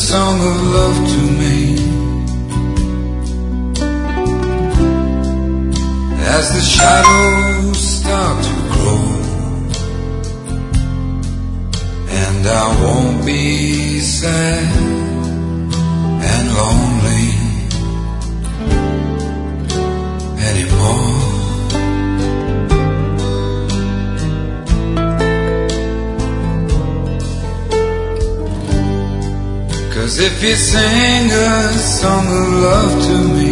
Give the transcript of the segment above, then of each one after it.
song of love to me. As the shadows start to grow, and I won't be sad and lonely anymore. 'Cause if you sing a song of love to me,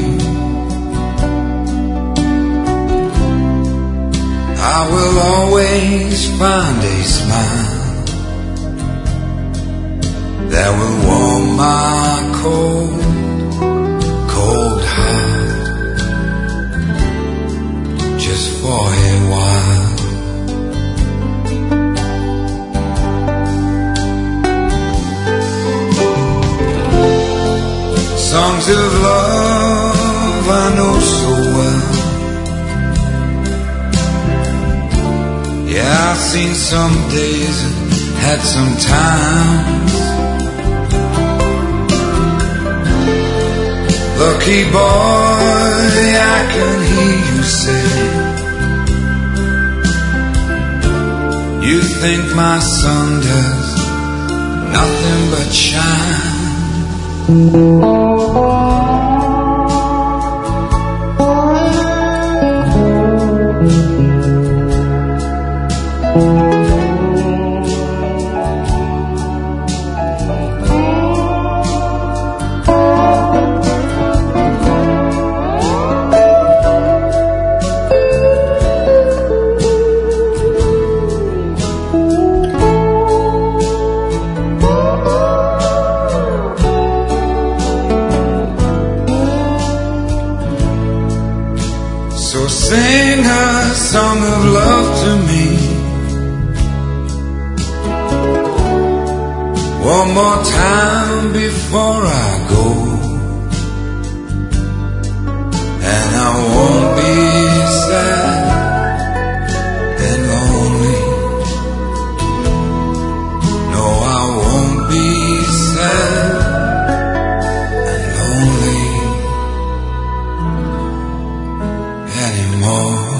I will always find a smile that will warm my cold, cold heart just for a while. Songs of love I know so well. Yeah, I've seen some days and had some times. Lucky boy, I can hear you say, you think my sun does nothing but shine. Sing a song of love to me one more time before I go, and I won't be sad and lonely. No, I won't be sad and lonely anymore.